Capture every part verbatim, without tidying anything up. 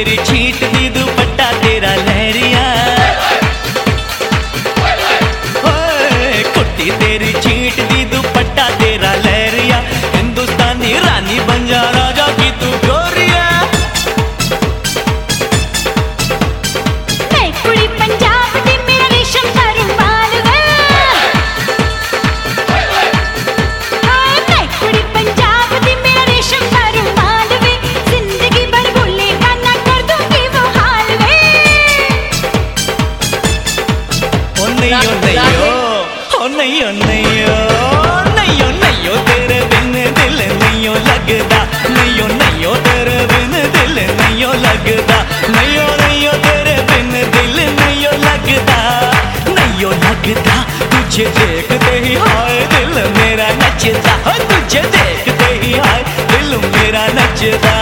तेरी छीट दी दुपट्टा तेरा लहरिया, कुर्ती तेरी छीट दी दुपट्टा तेरा लहरिया, हिंदुस्तानी रानी बन जा राजा की तू गोरिया। मैं कुड़ी पंजाब दी मेरा रेशम का रुमाल वे, मैं कुड़ी पंजाब दी मेरा रेशम का रुमाल वे, जिंदगी भर भूलेगा ना कर दूंगी वो हाल वे। ओ नहीं ओ नहीं ओ, ओ नहीं ओ नहीं ओ, नहीं ओ नहीं ओ तेरे बिन दिल नहीं ओ लगदा, नहीं ओ नहीं ओ तेरे बिन दिल नहीं ओ लगदा, नहीं ओ नहीं ओ तेरे बिन दिल नहीं ओ लगदा, नहीं ओ लगदा। तुझे देखते ही हाय दिल मेरा नचदा, हो तुझे देखते ही हाय दिल मेरा नचदा।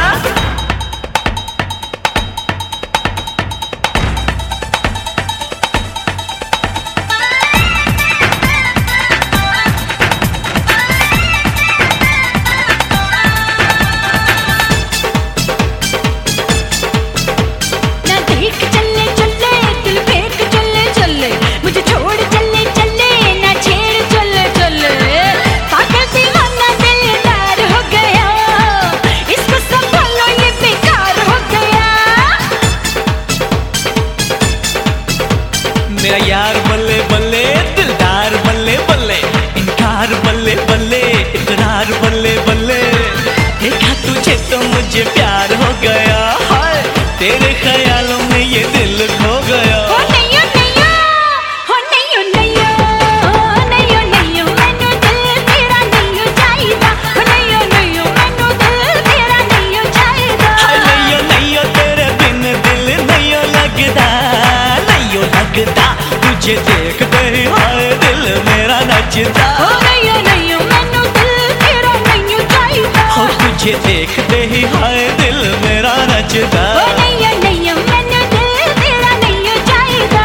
मेरा यार बल्ले बल्ले दिलदार बल्ले बल्ले, इनकार बल्ले बल्ले इकरार बल्ले बल्ले, देखा तुझे तो मुझे प्यार हो गया, हाय तेरे ख्यालों में ये दिल खो गया। हो नहीं हो नहीं हो नहीं हो नहीं हो नहीं हो नहीं हो मैनू दिल तेरा नहीं हो चाहिदा, हो नहीं हो नहीं हो मैनू दिल तेरा नहीं हो चाहिदा, हाय नहीं हो नहीं हो तेरे बिन दिल नहीं हो लगदा, नहीं हो लगदा। तुझे देखते ही हाय दिल मेरा नचदा, हो नहीं हो नहीं हो मैनू दिल तेरा नहीं हो चाहिदा, हो तुझे देखते ही हाय दिल मेरा नचदा। हो नहीं हो नहीं हो मैनू दिल तेरा नहीं हो चाहिदा।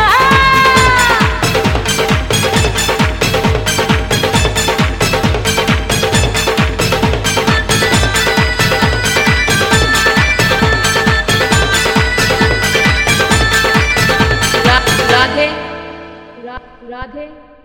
राधे राधे